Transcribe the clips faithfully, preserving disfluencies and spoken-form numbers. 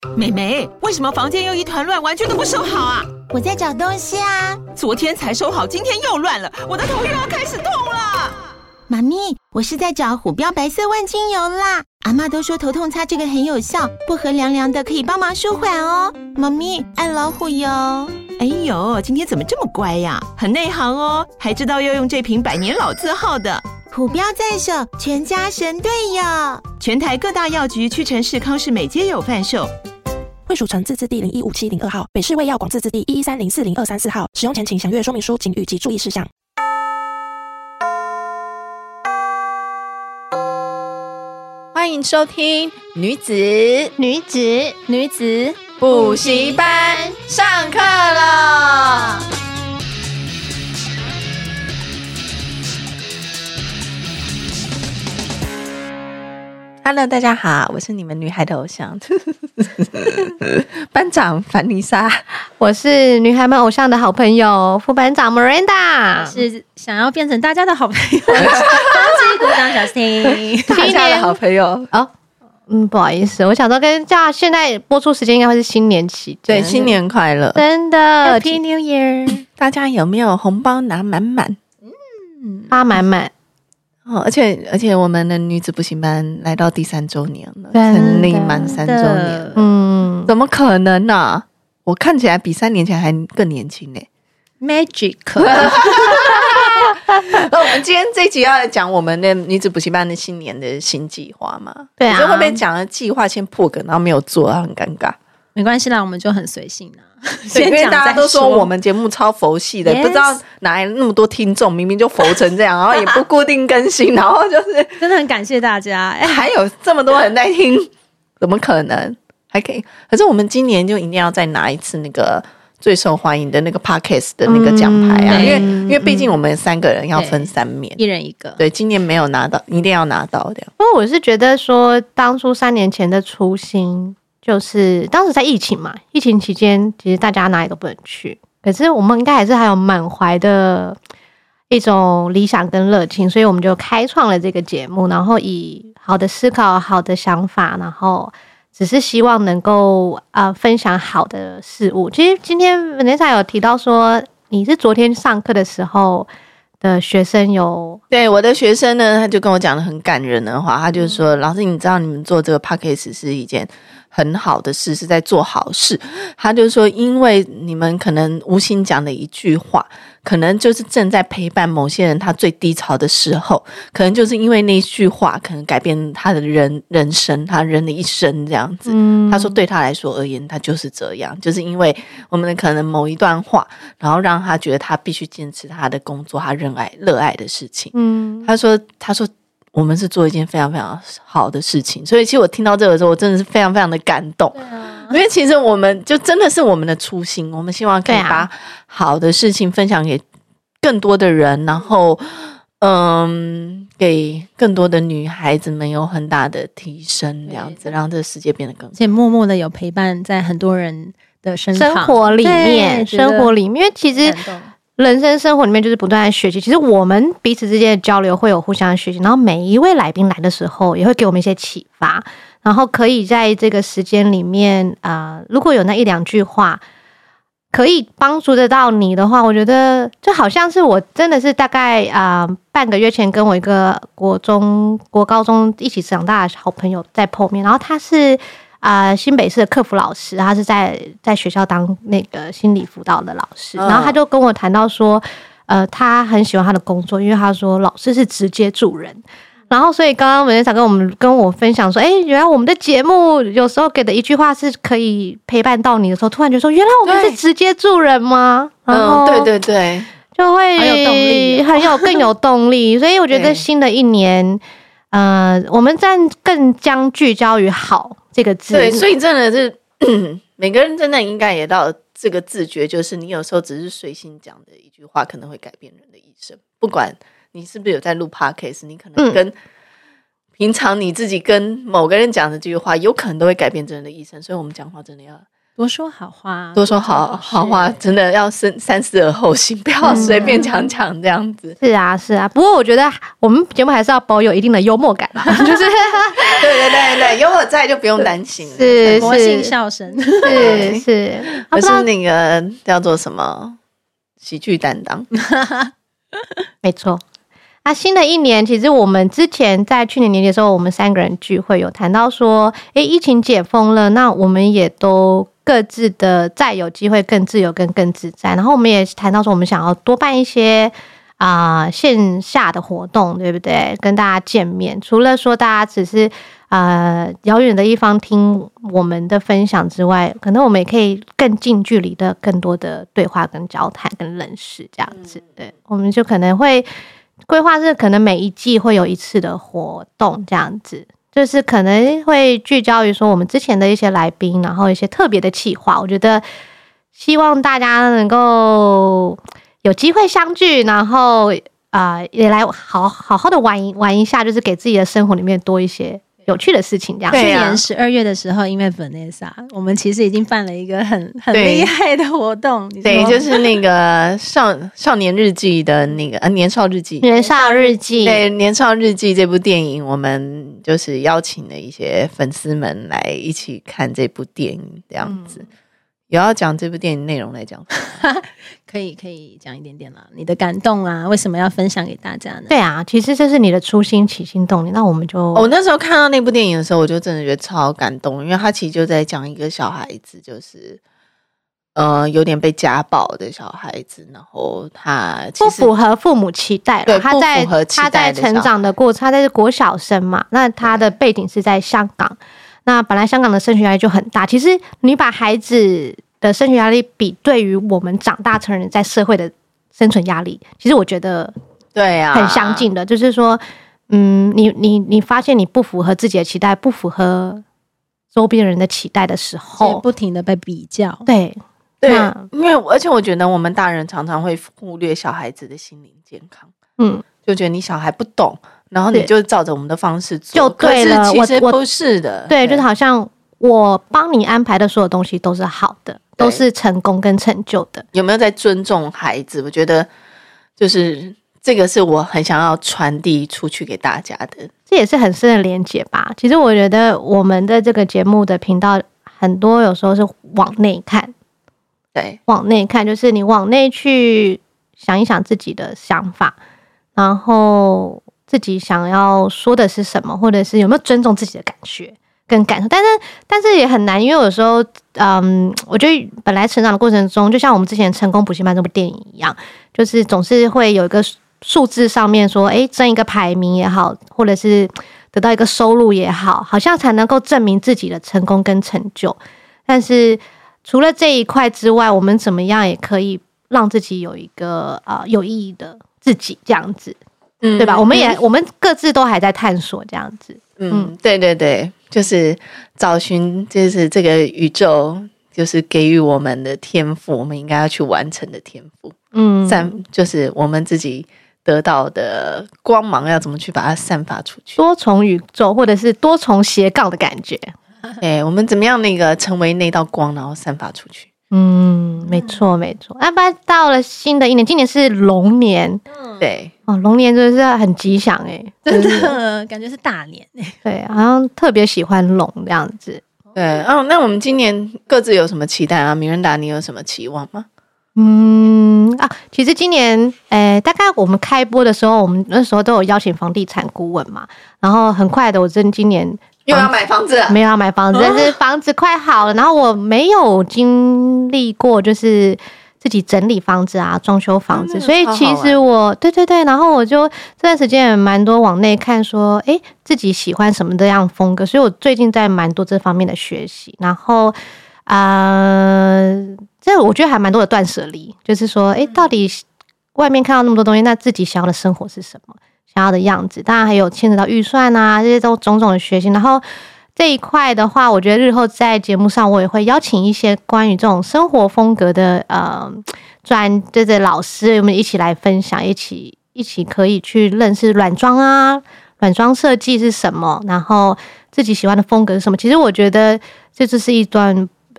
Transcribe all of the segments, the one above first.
妹妹，为什么房间又一团乱，完全都不收好啊？ 我在找东西啊。 昨天才收好，今天又乱了，我的头又要开始痛了。 妈咪，我是在找虎标白色万金油啦。阿嬷都说头痛擦这个很有效，薄荷凉凉的，可以帮忙舒缓哦。妈咪，爱老虎油。 哎呦，今天怎么这么乖呀？很内行哦，还知道要用这瓶百年老字号的。 虎标在手，全家神队友。 全台各大药局、屈臣氏、康士美皆有贩售。 惠蜀城自治地零一五七零二号，北市卫药广自治地一一三零四零二三四号。使用前请详阅说明书、警语及注意事项。 欢迎收听女子女子女子补习班上课了。Hello， 大家好，我是你们女孩的偶像班长凡妮莎， 我是女孩们偶像的好朋友副班长 Miranda， 是想要变成大家的好朋友，恭喜鼓掌小心， 大家的好朋友哦。嗯，不好意思，我想说跟叫现在播出时间应该会是新年期， 对，新年快乐， 真的 Happy New Year！ 大家有没有红包拿满满？ 嗯，发满满。 哦，而且而且我们的女子补习班来到第三周年了，成立满三周年了， 嗯， 怎么可能呢、啊？我看起来比三年前还更年轻呢、欸、 ，Magic。 那我们今天这一集要来讲我们的女子补习班的新年的新计划嘛？ 对啊， 可是会不会讲了计划先破梗，然后没有做，很尴尬？ 没关系啦，我们就很随性啦。 因为大家都说我们节目超佛系的， yes. 不知道哪来那么多听众，明明就佛成这样，然后也不固定更新，然后就是真的很感谢大家，哎， 还有这么多人在听，怎么可能还可以？可是我们今年就一定要再拿一次那个最受欢迎的那个 podcast 的那个奖牌啊，嗯、因为因为毕竟我们三个人要分三面， 一人一个， 对，今年没有拿到，一定要拿到的。 不过我是觉得说，当初三年前的初心。就是当时在疫情嘛，疫情期间其实大家哪里都不能去，可是我们应该还是还有满怀的一种理想跟热情，所以我们就开创了这个节目，然后以好的思考、好的想法，然后只是希望能够呃分享好的事物。其实今天 Vanessa 有提到说，你是昨天上课的时候的学生有对我的学生呢，他就跟我讲了很感人的话，他就说：“嗯、老师，你知道你们做这个 podcast 是一件很好的事，是在做好事。”他就说，因为你们可能无心讲的一句话，可能就是正在陪伴某些人他最低潮的时候，可能就是因为那句话，可能改变他的人人生，他人的一生这样子。嗯、他说对他来说而言，他就是这样，就是因为我们可能某一段话，然后让他觉得他必须坚持他的工作，他热爱热爱的事情。嗯，他说，他说。我们是做一件非常非常好的事情，所以其实我听到这个的时候，我真的是非常非常的感动。啊、因为其实我们就真的是我们的初心，我们希望可以把好的事情分享给更多的人，然后嗯，给更多的女孩子们有很大的提升，这样子让这个世界变得更好。 而且默默的有陪伴在很多人的身旁生活里面，生活里面，因为其实。人生生活里面就是不断的学习，其实我们彼此之间的交流会有互相的学习，然后每一位来宾来的时候也会给我们一些启发，然后可以在这个时间里面呃，如果有那一两句话可以帮助得到你的话，我觉得就好像是我真的是大概啊、呃、半个月前跟我一个国中国高中一起长大的好朋友在碰面，然后他是啊、呃，新北市的客服老师，他是在在学校当那个心理辅导的老师，然后他就跟我谈到说，呃，他很喜欢他的工作，因为他说老师是直接助人，然后所以刚刚Vanessa跟我们跟我分享说，哎，原来我们的节目有时候给的一句话是可以陪伴到你的时候，突然觉得说，原来我们是直接助人吗？然后嗯，对对对， 就会很有动力， 很有更有动力，所以我觉得新的一年，呃，我们在更将聚焦于好。这个字对，所以真的是每个人真的应该也到这个自觉，就是你有时候只是随性讲的一句话，可能会改变人的一生。不管你是不是有在录 podcast， 你可能跟、嗯、平常你自己跟某个人讲的这句话，有可能都会改变这人的一生。所以我们讲话真的要多说好话， 多说好好话，真的要三三思而后行，不要随便讲讲这样子。 是啊，是啊。不过我觉得我们节目还是要保有一定的幽默感啦，就是对对对对，有我在就不用担心了。 是魔性笑声， 是是， 可是那个叫做什么喜剧担当， 没错。啊，新的一年，其实我们之前在去年年底的时候，我们三个人聚会有谈到说，诶，疫情解封了，那我们也都各自的再有机会更自由、跟更自在。然后我们也谈到说，我们想要多办一些啊、呃、线下的活动，对不对？跟大家见面，除了说大家只是呃遥远的一方听我们的分享之外，可能我们也可以更近距离的、更多的对话、跟交谈、跟认识这样子。对，我们就可能会。规划是可能每一季会有一次的活动，这样子，就是可能会聚焦于说我们之前的一些来宾，然后一些特别的企划。我觉得希望大家能够有机会相聚，然后啊、呃、也来好好好的玩一玩一下，就是给自己的生活里面多一些有趣的事情，这样。 去年十二月的时候，因为 Vanessa， 我们其实已经办了一个很很厉害的活动， 对，就是那个少少年日记的那个呃年少日记， 年少日记， 对，年少日记这部电影，我们就是邀请了一些粉丝们来一起看这部电影，这样子。嗯，有要讲这部电影内容来讲可以可以讲一点点啦，你的感动啊，为什么要分享给大家呢？ 对啊，其实这是你的初心起心动念，那我们就我、哦、那时候看到那部电影的时候，我就真的觉得超感动，因为他其实就在讲一个小孩子，就是呃有点被家暴的小孩子，然后他其实不符合父母期待了， 对， 他在不符合期待的他在成长的过程，他在国小生嘛，那他的背景是在香港。那本来香港的升学压力就很大，其实你把孩子的升学压力比对于我们长大成人在社会的生存压力，其实我觉得对啊很相近的，就是说，嗯，你你你发现你不符合自己的期待，不符合周边人的期待的时候， 不停的被比较， 对对，因为而且我觉得我们大人常常会忽略小孩子的心灵健康，嗯，就觉得你小孩不懂。然后你就照着我们的方式做， 就对了。 可是其实不是的， 对，就是好像我帮你安排的所有东西都是好的，都是成功跟成就的。 有没有在尊重孩子？我觉得就是这个是我很想要传递出去给大家的， 这也是很深的连结吧。其实我觉得我们的这个节目的频道很多有时候是往内看， 对， 往内看就是你往内去想一想自己的想法，然后。自己想要说的是什么，或者是有没有尊重自己的感觉跟感受，但是但是也很难，因为有时候，嗯，我觉得本来成长的过程中，就像我们之前《成功补习班》这部电影一样，就是总是会有一个数字上面说，哎，争一个排名也好，或者是得到一个收入也好，好像才能够证明自己的成功跟成就。但是除了这一块之外，我们怎么样也可以让自己有一个呃有意义的自己这样子。嗯，对吧？我们也、嗯、我们各自都还在探索这样子。 嗯，对对对，就是找寻，就是这个宇宙，就是给予我们的天赋，我们应该要去完成的天赋。嗯，散就是我们自己得到的光芒，要怎么去把它散发出去？ 多重宇宙，或者是多重斜杠的感觉。 哎，我们怎么样那个成为那道光，然后散发出去？ 嗯，没错没错。那、啊、不然到了新的一年，今年是龙年， 嗯、对哦，龙年真的是很吉祥哎、欸， 真的感觉是大年哎、欸， 对，好像特别喜欢龙这样子。 对，哦，那我们今年各自有什么期待啊？米伦达，你有什么期望吗？ 嗯啊，其实今年，诶，大概我们开播的时候，我们那时候都有邀请房地产顾问嘛，然后很快的，我真今年。 又要买房子了？ 没有要买房子，但是房子快好了。然后我没有经历过，就是自己整理房子啊、装修房子，所以其实我对对对，然后我就这段时间也蛮多往内看，说哎自己喜欢什么的样风格，所以我最近在蛮多这方面的学习。然后呃，这我觉得还蛮多的断舍离，就是说哎，到底外面看到那么多东西，那自己想要的生活是什么？想要的样子，当然还有牵扯到预算啊，这些都种种的学习。然后这一块的话，我觉得日后在节目上，我也会邀请一些关于这种生活风格的呃专就是老师，我们一起来分享，一起一起可以去认识软装啊，软装设计是什么，然后自己喜欢的风格是什么。其实我觉得这就是一段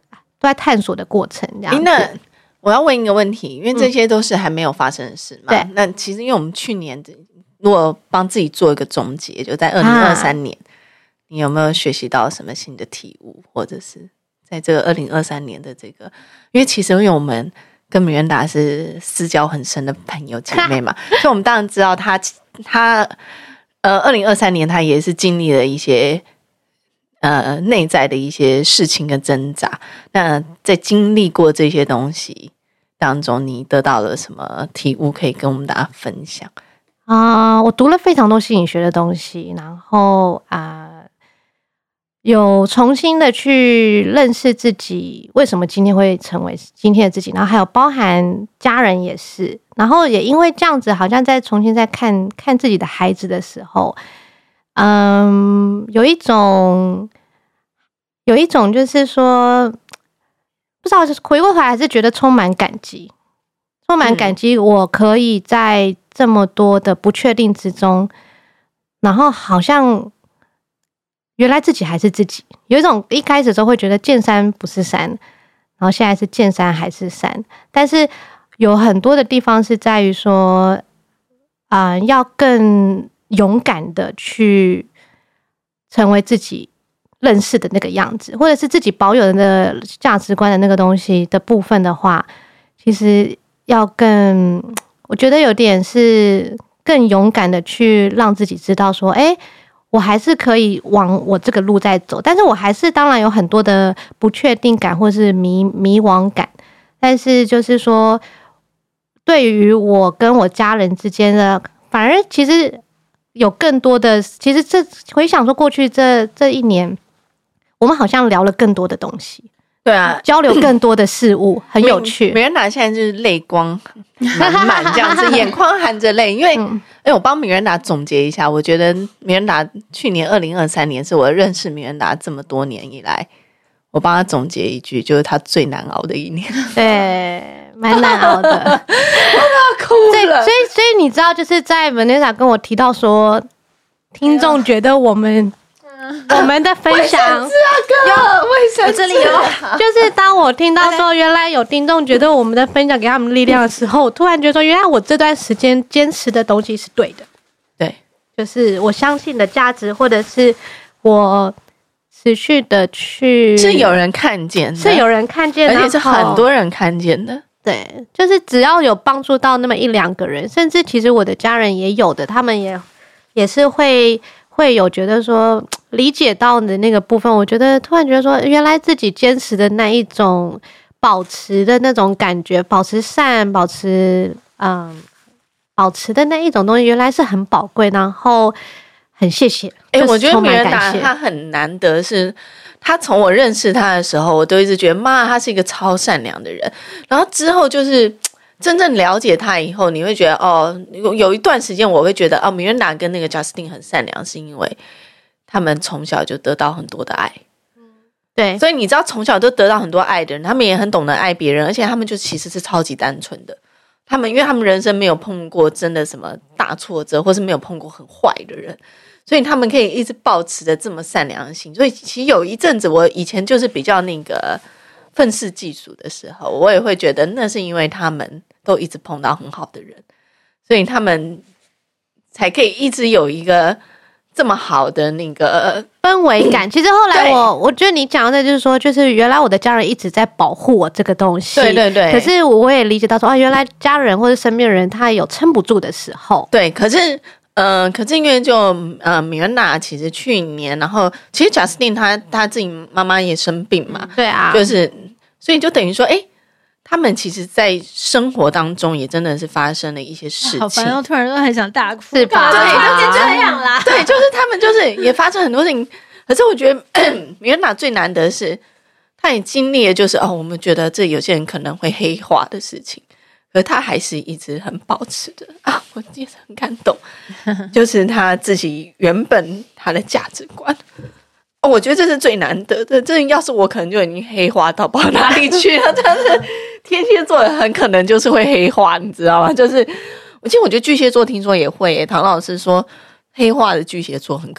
都在探索的过程这样子。 那我要问一个问题，因为这些都是还没有发生的事嘛。 对、嗯， 那其实因为我们去年如果帮自己做一个总结，就在二零二三年、啊，你有没有学习到什么新的体悟，或者是在这个二零二三年的这个，因为其实因为我们跟米兰达是私交很深的朋友姐妹嘛，所以我们当然知道她她呃二零二三年她也是经历了一些。呃，内在的一些事情跟挣扎，那在经历过这些东西当中，你得到了什么体悟可以跟我们大家分享啊、呃？我读了非常多心理学的东西，然后啊、呃，有重新的去认识自己，为什么今天会成为今天的自己，然后还有包含家人也是，然后也因为这样子，好像在重新在看看自己的孩子的时候。嗯，有一种，有一种就是说，不知道，就是回过头来还是觉得充满感激，充满感激，我可以在这么多的不确定之中，然后好像原来自己还是自己。有一种一开始的时候会觉得见山不是山，然后现在是见山还是山，但是有很多的地方是在于说，啊、呃，要更。勇敢的去成为自己认识的那个样子，或者是自己保有的价值观的那个东西的部分的话，其实要更，我觉得有点是更勇敢的去让自己知道说，哎，我还是可以往我这个路在走，但是我还是当然有很多的不确定感或是迷迷惘感，但是就是说，对于我跟我家人之间的，反而其实。有更多的，其实这回想说过去这这一年，我们好像聊了更多的东西， 对啊， 交流更多的事物，很有趣。 米兰达现在就是泪光满满这样子，眼眶含着泪，因为哎、嗯欸，我帮米兰达总结一下，我觉得米兰达去年二零二三年是我认识米兰达这么多年以来，我帮他总结一句，就是他最难熬的一年， 对，蛮难熬的。 哭了， 所以所以你知道，就是在 Vanessa 跟我提到说，听众觉得我们、嗯、我们的分享有卫生纸， 这里有，就是当我听到说原来有听众觉得我们的分享给他们力量的时候，我突然觉得说，原来我这段时间坚持的东西是对的， 对， 就是我相信的价值，或者是我持续的去是有人看见的， 是有人看见的， 而且是很多人看见的。 对，就是只要有帮助到那么一两个人，甚至其实我的家人也有的，他们也也是会会有觉得说理解到的那个部分。我觉得突然觉得说，原来自己坚持的那一种保持的那种感觉，保持善，保持嗯，保持的那一种东西，原来是很宝贵。然后很谢谢， 哎、欸， 就是、 我觉得米兰达他很难得是。他从我认识他的时候，我都一直觉得妈，他是一个超善良的人。然后之后就是真正了解他以后，你会觉得哦，有有一段时间我会觉得哦，米兰达跟那个 Justin 很善良，是因为他们从小就得到很多的爱。 对， 所以你知道，从小都得到很多爱的人，他们也很懂得爱别人，而且他们就其实是超级单纯的。他们因为他们人生没有碰过真的什么大挫折，或是没有碰过很坏的人。所以他们可以一直抱持着这么善良的心，所以其实有一阵子我以前就是比较那个愤世嫉俗的时候，我也会觉得那是因为他们都一直碰到很好的人，所以他们才可以一直有一个这么好的那个氛围感。其实后来我我觉得你讲的就是说，就是原来我的家人一直在保护我这个东西， 对对对。 可是我也理解到说，啊，原来家人或者身边人他有撑不住的时候， 对，可是。嗯、呃，可是因为就呃，米兰达其实去年，然后其实 Justin 他他自己妈妈也生病嘛， 对啊， 就是所以就等于说，哎，他们其实，在生活当中也真的是发生了一些事情。 好烦，我突然都很想大哭， 是吧？ 对，就是这样啦。 对，就是他们就是也发生很多事情，可是我觉得米兰达最难得是，他也经历了就是哦，我们觉得这有些人可能会黑化的事情。可他还是一直很保持的啊，我也是很感动，就是他自己原本他的价值观，哦，我觉得这是最难得的。这要是我可能就已经黑化到不知道哪里去了，但是天蝎座很可能就是会黑化，你知道吗？就是我其实我觉得巨蟹座听说也会耶，唐老师说黑化的巨蟹座很可怕。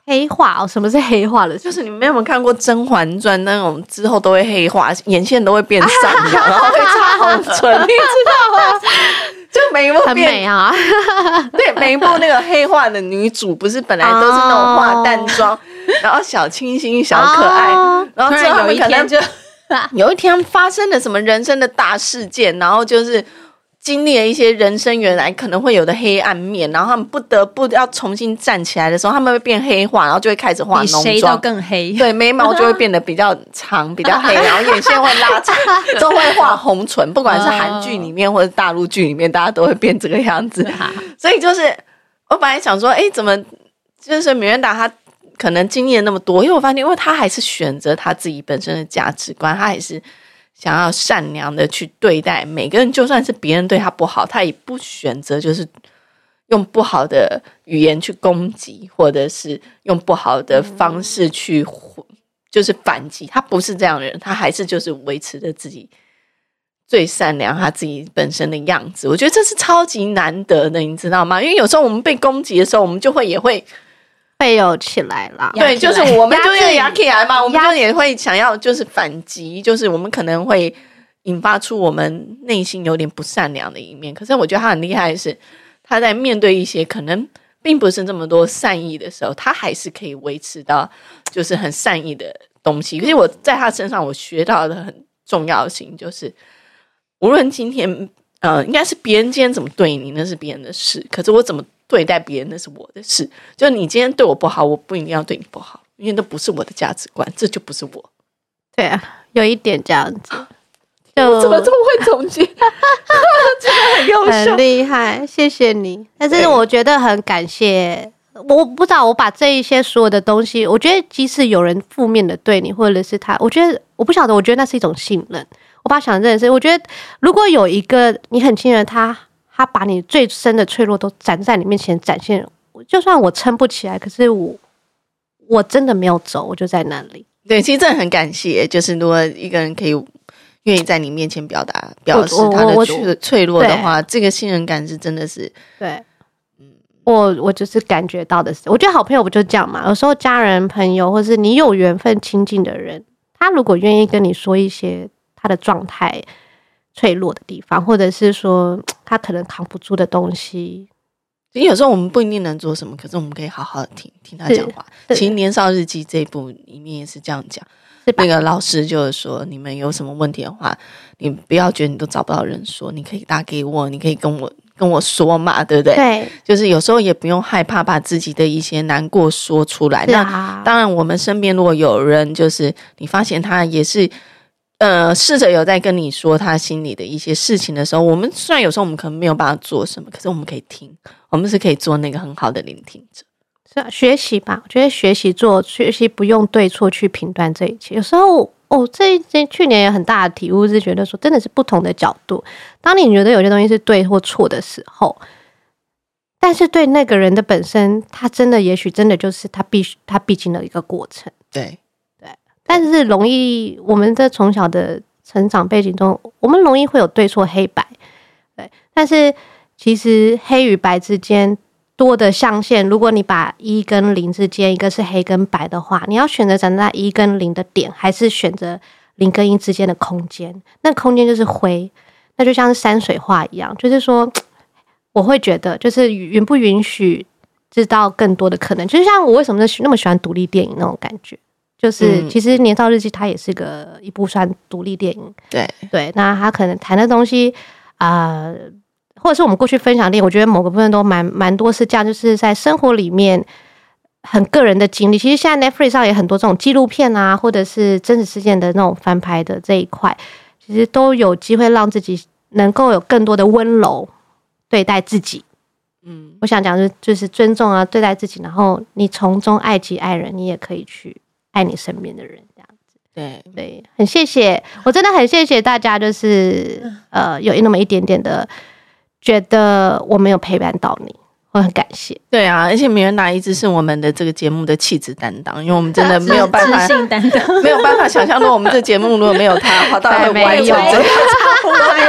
黑化哦，什么是黑化了？ 就是你们有没有看过《甄嬛传》那种之后都会黑化，眼线都会变善良，然后会擦红唇，你知道吗？就每一部很美啊， 对，每一部那个黑化的女主，不是本来都是那种化淡妆，哦、然后小清新、小可爱，哦、然后之后他们可能就有一天发生了什么人生的大事件，然后就是经历了一些人生原来可能会有的黑暗面，然后他们不得不要重新站起来的时候，他们会变黑化，然后就会开始化浓妆， 比谁都更黑。 对，眉毛就会变得比较长、比较黑，然后眼线会拉长，都会画红唇。不管是韩剧里面或者大陆剧里面，大家都会变这个样子。所以就是我本来想说，哎，怎么就是米兰达她可能经历了那么多，因为我发现，因为她还是选择她自己本身的价值观，她还是想要善良的去对待每个人，就算是别人对他不好，他也不选择就是用不好的语言去攻击，或者是用不好的方式去就是反击。他不是这样的人，他还是就是维持着自己最善良他自己本身的样子。我觉得这是超级难得的，你知道吗？因为有时候我们被攻击的时候，我们就会也会被有起来啦， 对，就是我们就是压起来嘛，我们就也会想要就是反击，就是我们可能会引发出我们内心有点不善良的一面。可是我觉得他很厉害的是，他在面对一些可能并不是这么多善意的时候，他还是可以维持到就是很善意的东西。可是我在他身上我学到的很重要的事情就是，无论今天呃应该是别人今天怎么对你，那是别人的事，可是我怎么对待别人那是我的事，就你今天对我不好，我不一定要对你不好，因为那不是我的价值观，这就不是我。 对啊，有一点这样子。就怎么这么会总结？真的很优秀， 很厉害，谢谢你。但是我觉得很感谢，我不知道我把这一些所有的东西，我觉得即使有人负面的对你，或者是他，我觉得我不晓得，我觉得那是一种信任。我把它想认识，我觉得如果有一个你很信任他。他把你最深的脆弱都展在你面前展现，就算我撑不起来，可是我我真的没有走，我就在那里。 对，其实真的很感谢，就是如果一个人可以愿意在你面前表达表示他的脆脆弱的话，这个信任感是真的是对。我我就是感觉到的是，我觉得好朋友不就这样嘛？有时候家人、朋友，或是你有缘分亲近的人，他如果愿意跟你说一些他的状态。脆弱的地方，或者是说他可能扛不住的东西， 有时候我们不一定能做什么，可是我们可以好好的听听他讲话。其实《年少日记》这一部里面也是这样讲，那个老师就是说，你们有什么问题的话，你不要觉得你都找不到人说，你可以打给我，你可以跟我跟我说嘛，对不对？ 对， 就是有时候也不用害怕把自己的一些难过说出来。那当然，我们身边如果有人，就是你发现他也是。呃，试着有在跟你说他心里的一些事情的时候，我们虽然有时候我们可能没有办法做什么，可是我们可以听，我们是可以做那个很好的聆听者。 是啊，学习吧，我觉得学习做学习不用对错去评断这一切。有时候哦，这这去年有很大的体悟是觉得说，真的是不同的角度。当你觉得有些东西是对或错的时候，但是对那个人的本身，他真的也许真的就是他必须他必经的一个过程。 对。 但是容易，我们在从小的成长背景中，我们容易会有对错黑白，对。但是其实黑与白之间多的象限，如果你把一跟零之间一个是黑跟白的话，你要选择站在一跟零的点，还是选择零跟一之间的空间？那空间就是灰，那就像是山水画一样，就是说，我会觉得，就是允不允许知道更多的可能，就像我为什么那么喜欢独立电影那种感觉。就是，其实《年少日记》它也是个一部算独立电影， 对对。那他可能谈的东西啊、呃，或者是我们过去分享的电影，我觉得某个部分都蛮蛮多是这样，就是在生活里面很个人的经历。其实现在 Netflix 上也很多这种纪录片啊，或者是真实事件的那种翻拍的这一块，其实都有机会让自己能够有更多的温柔对待自己。嗯，我想讲就是就是尊重啊，对待自己，然后你从中爱己爱人，你也可以去。爱你身边的人，这样子， 对对，很谢谢，我真的很谢谢大家，就是呃，有那么一点点的觉得我没有陪伴到你，我很感谢。 对啊，而且米兰达一直是我们的这个节目的气质担当，因为我们真的没有办法，没有办法想象说我们这节目如果没有他的话，到底会歪成这样，我们会歪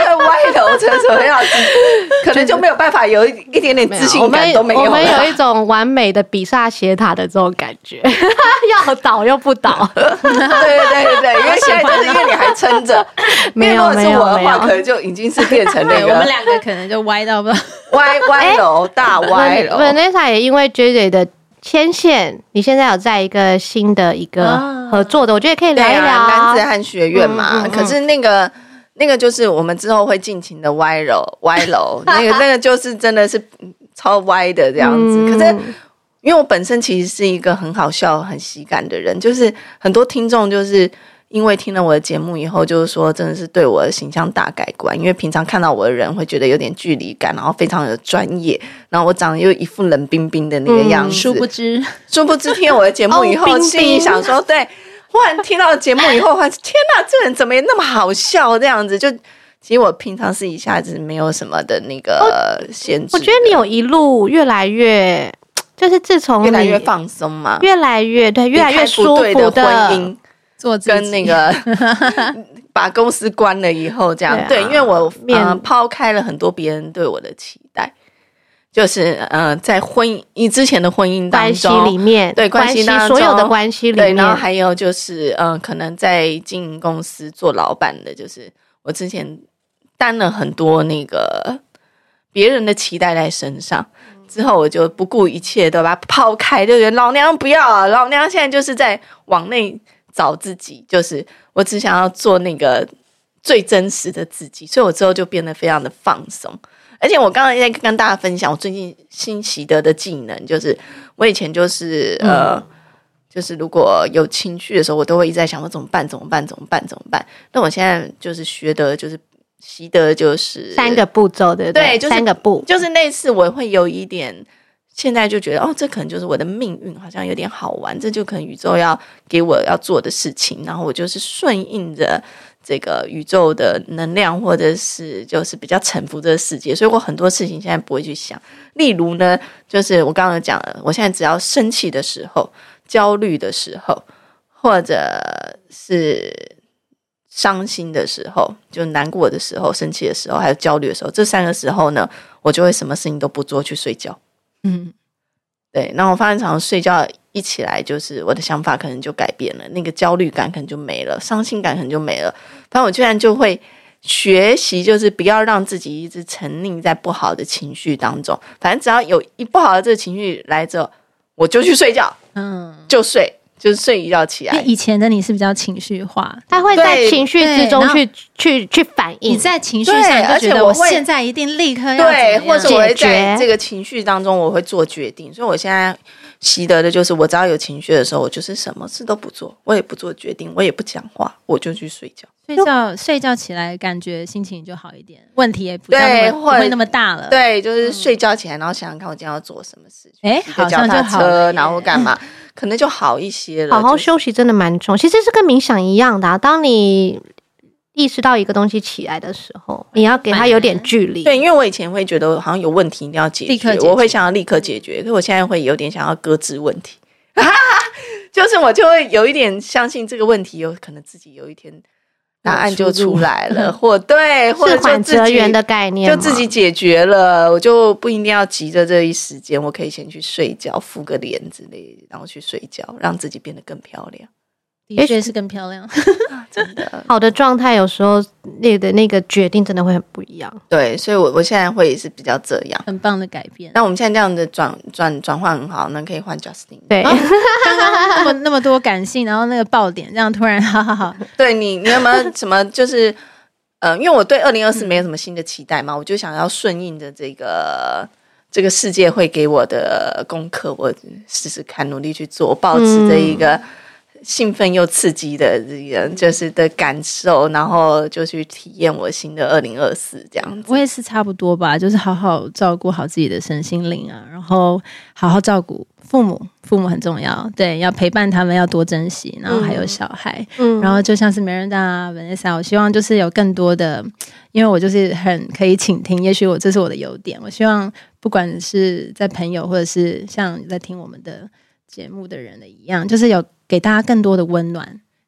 楼成什么样子，可能就没有办法有一点点自信感都没有了。 我们有一种完美的比萨斜塔的这种感觉，要倒又不倒。 对对对对，因为现在就是因为你还撑着， 没有没有如果是我的话， 没有可能就已经是变成那个我们两个可能就歪到不知道歪歪楼大歪楼。 Vanessa 也因为 J J 的牵线，你现在有在一个新的一个合作的，我觉得可以聊一聊、 啊、男子汉学院嘛。嗯嗯嗯可是那个那个就是我们之后会尽情的歪楼歪楼，那个那个就是真的是超歪的这样子。嗯、可是因为我本身其实是一个很好笑、很喜感的人，就是很多听众就是因为听了我的节目以后，就是说真的是对我的形象大改观。因为平常看到我的人会觉得有点距离感，然后非常的专业，然后我长得又一副冷冰冰的那个样子。嗯、 殊不知， 殊不知听了我的节目以后，心里想说，对，忽然听到节目以后，发现天哪，这人怎么也那么好笑这样子？就其实我平常是一下子没有什么的那个限制。 我觉得你有一路越来越。就是自从越来越放松嘛， 越来越对，越来越舒服的婚姻，做跟那个把公司关了以后，这样 对,、啊、对，因为我呃抛开了很多别人对我的期待，就是呃在婚姻之前的婚姻当中关系里面， 对关系当中所有的关系里面， 对，然后还有就是呃可能在经营公司做老板的，就是我之前担了很多那个别人的期待在身上。之后我就不顾一切的把它抛开，就觉得老娘不要啊！老娘现在就是在往内找自己，就是我只想要做那个最真实的自己，所以我之后就变得非常的放松。而且我刚刚在跟大家分享我最近新习得的技能，就是我以前就是呃，嗯、就是如果有情绪的时候，我都会一直在想我怎么办？怎么办？怎么办？怎么办？那我现在就是学的就是。习得就是三个步骤，对不对？ 对，就是三个步， 就是那次我会有一点，现在就觉得哦，这可能就是我的命运，好像有点好玩，这就可能宇宙要给我要做的事情，然后我就是顺应着这个宇宙的能量，或者是就是比较臣服这个世界，所以我很多事情现在不会去想。例如呢，就是我刚刚讲了，我现在只要生气的时候、焦虑的时候，或者是伤心的时候，就难过的时候、生气的时候，还有焦虑的时候，这三个时候呢，我就会什么事情都不做，去睡觉。嗯，对。然后我发现常常睡觉一起来，就是我的想法可能就改变了，那个焦虑感可能就没了，伤心感可能就没了。反正我居然就会学习，就是不要让自己一直沉溺在不好的情绪当中。反正只要有一不好的这个情绪来之后，我就去睡觉，嗯，就睡。就是睡一觉起来。 因为以前的你是比较情绪化， 他会在情绪之中去去去反应。 你在情绪上就觉得我现在一定立刻要对，或者我会在这个情绪当中我会做决定。所以我现在习得的就是，我只要有情绪的时候，我就是什么事都不做，我也不做决定，我也不讲话，我就去睡觉。 睡觉睡觉起来，感觉心情就好一点，问题也不那么不会那么大了。 对，就是睡觉起来，然后想想看我今天要做什么事情， 哎、嗯，好像就好了，然后干嘛，可能就好一些了。 好好休息真的蛮重要，其实是跟冥想一样的、啊。当你意识到一个东西起来的时候，你要给它有点距离。 对，因为我以前会觉得好像有问题一定要解决，立刻解决我会想要立刻解决，可是我现在会有点想要搁置问题，就是我就会有一点相信这个问题有可能自己有一天答案就出来了，或对，或者就自己的概念就自己解决了，我就不一定要急着这一时间，我可以先去睡觉，敷个脸之类的，然后去睡觉，让自己变得更漂亮。 的确是更漂亮， 真的。 好的状态有时候那个那个决定真的会很不一样。 对，所以我我现在会是比较这样， 很棒的改变。 那我们现在这样的转转转换很好，那可以换 Justin。 对， 刚刚那么那么多感性，然后那个爆点，这样突然好好好。 对你，你有没有什么就是呃，因为我对二零二四没有什么新的期待嘛，嗯、我就想要顺应着这个。这个世界会给我的功课，我试试看，努力去做，抱持着一个兴奋又刺激的这个就是的感受，然后就去体验我新的二零二四这样子。 我也是差不多吧，就是好好照顾好自己的身心灵啊，然后好好照顾父母，父母很重要，对，要陪伴他们，要多珍惜，然后还有小孩，嗯，然后就像是Miranda啊 Vanessa， 我希望就是有更多的，因为我就是很可以倾听，也许我这是我的优点，我希望不管是在朋友或者是像在听我们的节目的人的一样，就是有给大家更多的温暖。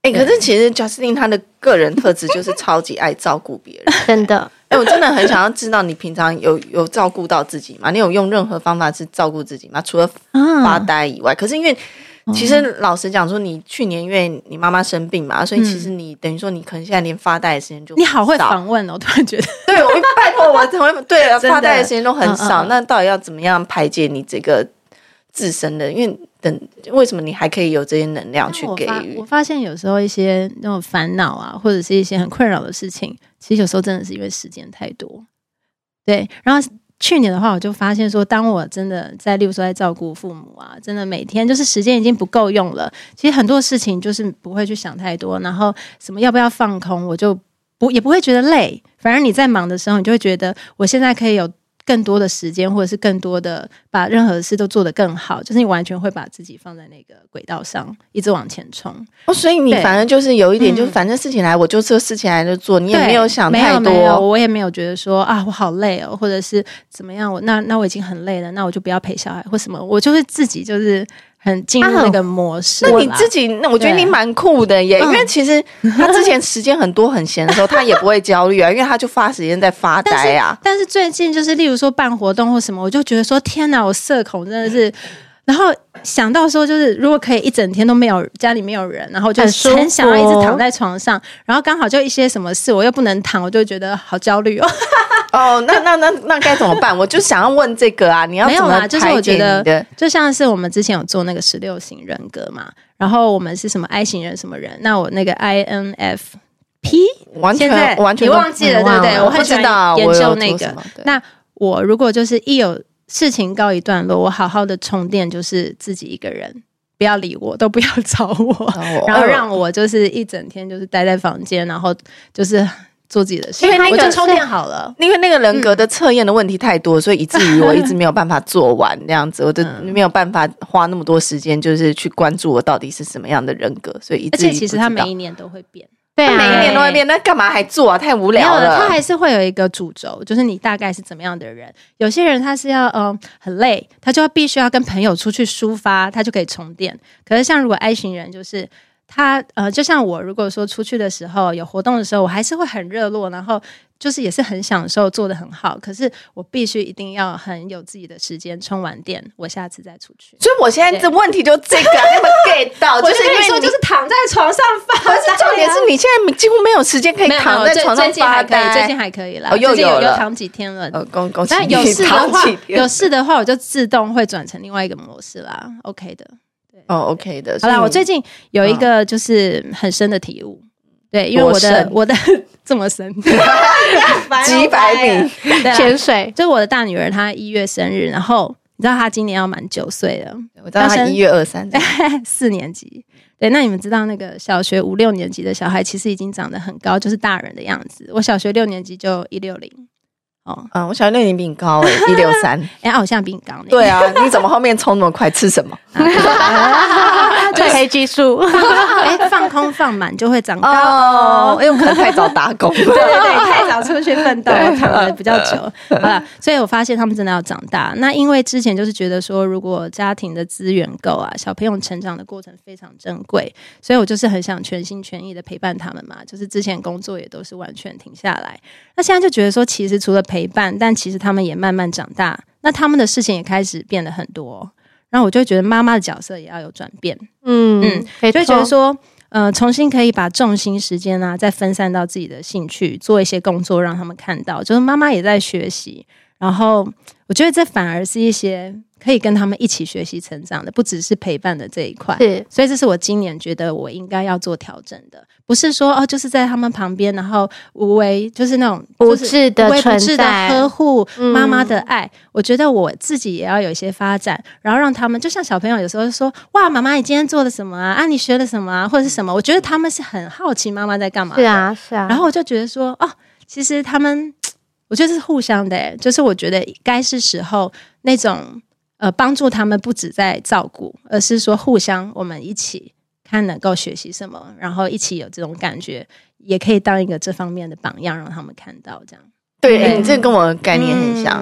哎、欸，可是其实 Justine 她的个人特质就是超级爱照顾别人， 真的。 哎、欸，我真的很想要知道你平常有有照顾到自己吗？你有用任何方法是照顾自己吗？除了发呆以外，啊、可是因为其实老实讲说，你去年因为你妈妈生病嘛，所以其实你等于说你可能现在连发呆的时间就你好会访问哦，我突然觉得， 对，我拜托我怎么对啊，发呆的时间都很少，嗯嗯，那到底要怎么样排解你这个自身的？因为等为什么你还可以有这些能量去给予？ 我 发, 我发现有时候一些那种烦恼啊，或者是一些很困扰的事情，其实有时候真的是因为时间太多。对，然后去年的话，我就发现说，当我真的在，例如说在照顾父母啊，真的每天就是时间已经不够用了。其实很多事情就是不会去想太多，然后什么要不要放空，我就不也不会觉得累。反而你在忙的时候，你就会觉得我现在可以有更多的时间，或者是更多的把任何事都做得更好，就是你完全会把自己放在那个轨道上，一直往前冲。 哦，所以你反正就是有一点，就是反正事情来，我就这个事情来就做，你也没有想太多。 没有没有，我也没有觉得说啊，我好累哦，或者是怎么样，我那那我已经很累了，那我就不要陪小孩或什么，我就是自己就是很进入那个模式。 那你自己，那我觉得你蛮酷的耶，因为其实他之前时间很多很闲的时候，他也不会焦虑啊，因为他就花时间在发呆啊。 但是, 但是最近就是例如说办活动或什么，我就觉得说天哪，我社恐真的是。然后想到说，就是如果可以一整天都没有家里没有人，然后就很想要一直躺在床上，然后刚好就一些什么事我又不能躺，我就觉得好焦虑哦。 哦，那那那那该怎么办？我就想要问这个啊，你要怎么排解你的？ 就是我觉得就像是我们之前有做那个十六型人格嘛，然后我们是什么 I 型人什么人，那我那个 I N F P 完全完全你忘记了对不对？我很喜欢研究那个。那我如果就是一有事情告一段落，我好好的充电，就是自己一个人，不要理我，都不要找我，然后让我就是一整天就是待在房间，然后就是做自己的事， 因为那个我就充电好了。 因为那个人格的测验的问题太多，嗯、所以以至于我一直没有办法做完这样子，我就没有办法花那么多时间，就是去关注我到底是什么样的人格，所以以至于而且其实他每一年都会变。 对啊， 每一年都会变，那干嘛还做啊？太无聊了。 他还是会有一个主轴，就是你大概是怎么样的人。有些人他是要嗯、呃、很累，他就要必须要跟朋友出去抒发，他就可以充电。可是像如果 I 型人，就是他呃，就像我如果说出去的时候有活动的时候，我还是会很热络，然后就是也是很享受，做得很好。可是我必须一定要很有自己的时间充完电，我下次再出去。 所以我现在这问题就这个，你们 get 到？ 就是因为说就是躺在床上发呆。 重点是你现在几乎没有时间可以躺在床上发呆。 最近还可以啦， 哦、又有了， 又躺几天了。 哦，恭恭喜你！ 但有事的话，有事的话，我就自动会转成另外一个模式啦。OK 的。 哦 ，OK 的。 好啦，我最近有一个就是很深的体悟，对，因为我的我的这么深， 几百米潜水。 就是我的大女儿，她一月生日，然后你知道她今年要满九岁了， 我知道她一月二三， 四年级。对，那你们知道那个小学五六年级的小孩其实已经长得很高，就是大人的样子。我小学六年级就一六零。 哦，嗯，我小学六年比你高诶，一六三， 哎，好像比你高呢。 对啊，你怎么后面冲那么快？吃什么？ 褪黑激素。 哎，放空放满就会长高哦，因为我可能太早打工，对对对，太早出去奋斗，躺了比较久。好了，所以我发现他们真的要长大。那因为之前就是觉得说，如果家庭的资源够啊，小朋友成长的过程非常珍贵，所以我就是很想全心全意的陪伴他们嘛。就是之前工作也都是完全停下来，那现在就觉得说，其实除了陪伴，但其实他们也慢慢长大，那他们的事情也开始变得很多，然后我就会觉得妈妈的角色也要有转变， 嗯嗯， 就会觉得说，呃，重新可以把重心时间啊，再分散到自己的兴趣，做一些工作让他们看到，就是妈妈也在学习，然后我觉得这反而是一些可以跟他们一起学习成长的，不只是陪伴的这一块。 是， 所以这是我今年觉得我应该要做调整的，不是说哦，就是在他们旁边，然后无为就是那种不质的存在、 的呵护妈妈的爱、嗯。我觉得我自己也要有一些发展，然后让他们就像小朋友有时候说哇，妈妈你今天做了什么啊？啊，你学了什么啊？或者是什么？我觉得他们是很好奇妈妈在干嘛的。 是啊，是啊。 然后我就觉得说哦，其实他们，我觉得是互相的、欸，就是我觉得该是时候那种。呃，帮助他们不只在照顾，而是说互相，我们一起看能够学习什么，然后一起有这种感觉，也可以当一个这方面的榜样，让他们看到这样。 对，欸、你这个跟我的概念很像。嗯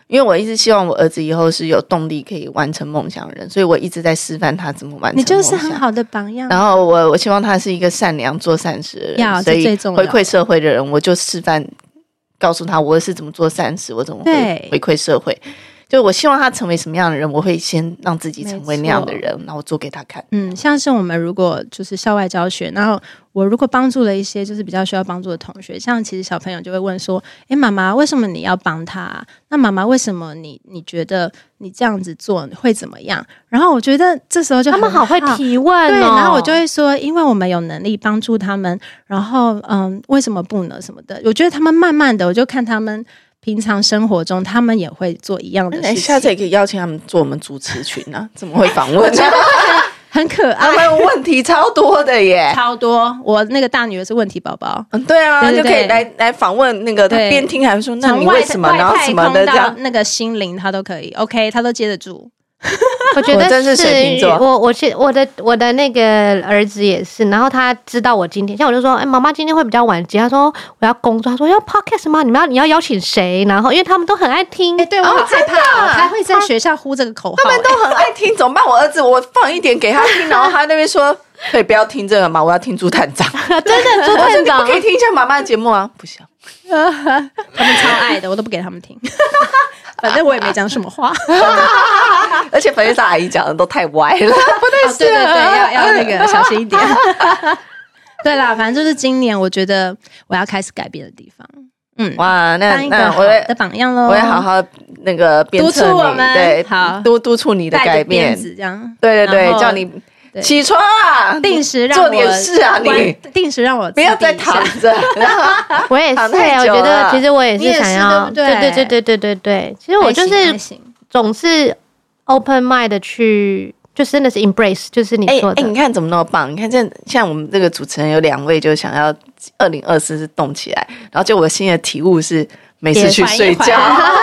因为我一直希望我儿子以后是有动力可以完成梦想的人，所以我一直在示范他怎么完成梦想。 你就是很好的榜样。 然后我我希望他是一个善良做善事的人， 要所以这最重要回馈社会的人，我就示范告诉他我是怎么做善事，我怎么回回馈社会。就我希望他成为什么样的人，我会先让自己成为那样的人，然后做给他看。 嗯，像是我们如果就是校外教学，然后我如果帮助了一些就是比较需要帮助的同学，像其实小朋友就会问说，诶，妈妈为什么你要帮他、啊？那妈妈为什么你你觉得你这样子做会怎么样？然后我觉得这时候就他们好会提问哦， 对，然后我就会说，因为我们有能力帮助他们，然后嗯，为什么不呢？什么的，我觉得他们慢慢的，我就看他们。平常生活中，他们也会做一样的事情。 下次也可以邀请他们做我们主持群啊，怎么会访问？ 很可爱， 他们问题超多的耶， 超多。我那个大女儿是问题宝宝， 嗯，对啊，对对对，就可以来来访问那个，他边听还会说，那你为什么，然后什么的这样， 那个心灵他都可以 ，OK， 他都接得住。 我觉得是水瓶座， 我我是我的我的那个儿子也是，然后他知道我今天，像我就说，哎，妈妈今天会比较晚接，他说我要工作，他说要 podcast 吗？你们要你要邀请谁？然后因为他们都很爱听， 哎，对我很害怕，他会在学校呼这个口号， 他们都很爱听，怎么办？我儿子我放一点给他听，然后他那边说，可以不要听这个吗？我要听朱探长， 真的朱探长， 可以听一下妈妈的节目啊？不行， 他们超爱的，我都不给他们听。反正我也没讲什么话， 而且粉丝阿姨讲的都太歪了，不对、哦、对对对，要要那个小心一点。对啦，反正就是今年我觉得我要开始改变的地方。嗯， 哇，那当一个好的榜样喽， 我会好好那个督促我们， 对， 好督督促你的改变， 这样， 对对对，叫你。起床啊！ 定时让我做点事啊！你定时让我不要再躺着。 我也是，我觉得其实我也是想要，对对对对对对对。其实我就是总是 open mind 的去，就真的是 embrace， 就是你说的。 哎，你看怎么那么棒？你看这像我们这个主持人有两位，就想要二零二四是动起来，然后就我新的体悟是没事去睡觉。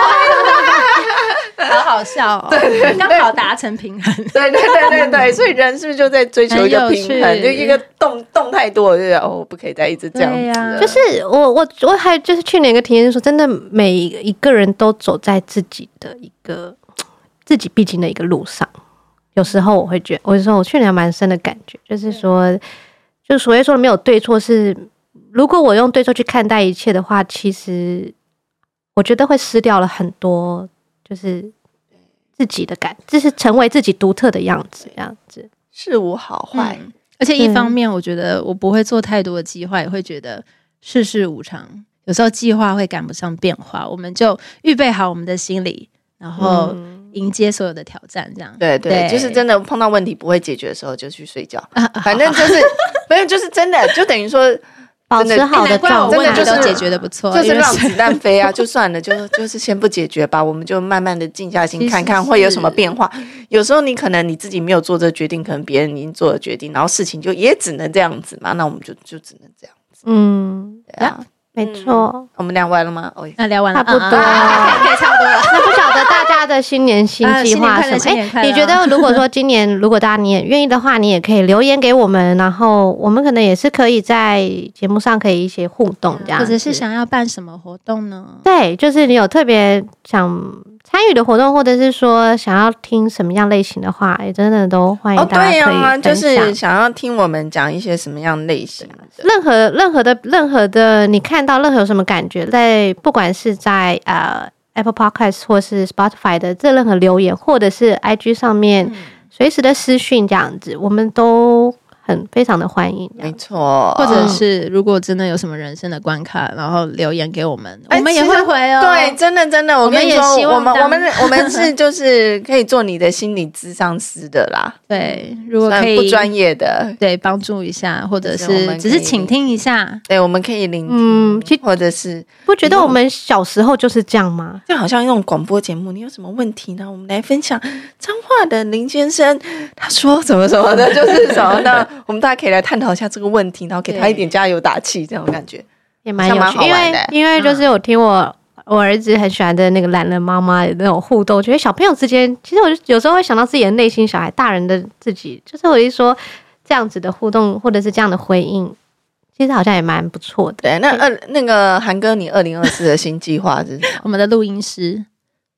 好好笑哦！对对对，刚好达成平衡。 对对对对对，所以人是不是就在追求一个平衡？就一个动动太多，我就觉得哦，不可以再一直这样子、啊。 就是我我我还就是去年一个体验说，真的每一个人都走在自己的一个自己必经的一个路上。有时候我会觉得，我就说我去年蛮深的感觉，就是说，就所谓说的没有对错是，如果我用对错去看待一切的话，其实我觉得会失掉了很多。就是自己的感，就是成为自己独特的样子，这样子事无好坏、 嗯。而且一方面，我觉得我不会做太多的计划，也会觉得世事无常。有时候计划会赶不上变化，我们就预备好我们的心理，然后迎接所有的挑战。这样、 嗯、对 对, 对，就是真的碰到问题不会解决的时候就去睡觉，反正就是反正就是真的，就等于说。 保持好的状态， 真的就是解决的不错， 就是让子弹飞啊，就算了，就就是先不解决吧，我们就慢慢的静下心看看会有什么变化。有时候你可能你自己没有做这个决定，可能别人已经做了决定，然后事情就也只能这样子嘛，那我们就就只能这样子。 嗯，对啊，没错、嗯。 我们聊完了吗？哦， 那聊完了， 差不多， 啊、可以差不多了。 那不晓得大家的新年新计划什么？哎、啊欸，你觉得如果说今年如果大家你也愿意的话，你也可以留言给我们，然后我们可能也是可以在节目上可以一些互动这样， 或者是想要办什么活动呢？ 对，就是你有特别想参与的活动，或者是说想要听什么样类型的话，也真的都欢迎大家可以分享。哦，对啊， 就是想要听我们讲一些什么样类型的， 任何任何的任何的，你看到任何有什么感觉，在不管是在呃 Apple Podcast 或是 Spotify 的这任何留言，或者是 I G 上面随时的私讯这样子，我们都很非常的欢迎。 没错， 或者是如果真的有什么人生的关卡，然后留言给我们，我们也会回哦。 对，真的真的，我跟你说，我们我们我们是就是可以做你的心理咨商师的啦。 对，如果可以不专业的， 对，帮助一下，或者是只是倾听一下， 对，我们可以聆听，嗯，或者是不觉得我们小时候就是这样吗？ 就好像那种广播节目，你有什么问题呢？我们来分享。彰化的林先生他说什么什么的，就是什么的。我们大家可以来探讨一下这个问题，然后给他一点加油打气，这种感觉也蛮有趣。因为因为就是我听我、嗯、我儿子很喜欢的那个懒人妈妈的那种互动，我觉得小朋友之间，其实我就有时候会想到自己的内心小孩，大人的自己，就是我一说这样子的互动，或者是这样的回应，其实好像也蛮不错的。 对，那二那个韩哥，你二零二四的新计划是什么？ 我们的录音师。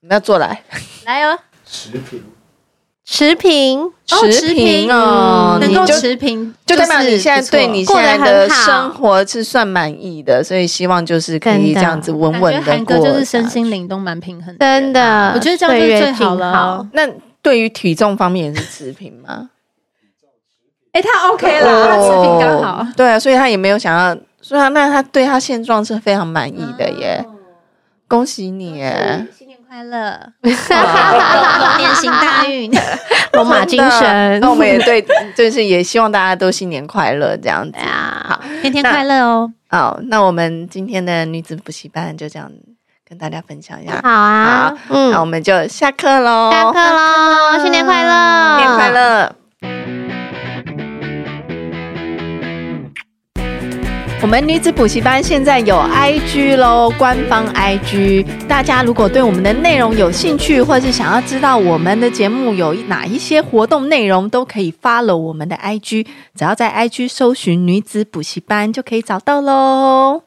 那做来来哦， 持平。持平持平哦， 能够持平， 就代表你现在对你现在的生活是算满意的，所以希望就是可以这样子稳稳的过。 韩哥就是身心灵都蛮平衡的， 真的， 我觉得这样就最好了。 那对于体重方面也是持平吗？ 哎、欸，他 OK 了，他持平刚好。 对啊，所以他也没有想要，所以他那他对他现状是非常满意的耶，哦、恭喜你耶！ 快乐，龙年行大运， 龙马精神。 那我们也对，就是也希望大家都新年快乐这样子啊， 好， 天天快乐哦。 好，那我们今天的女子补习班就这样跟大家分享一下。 好啊， 好嗯，那我们就下课喽， 下课喽，新年快乐， 新年快乐。我们女子补习班现在有 I G 咯，官方 I G， 大家如果对我们的内容有兴趣，或是想要知道我们的节目有哪一些活动内容，都可以 follow 我们的 I G， 只要在 I G 搜寻女子补习班就可以找到咯。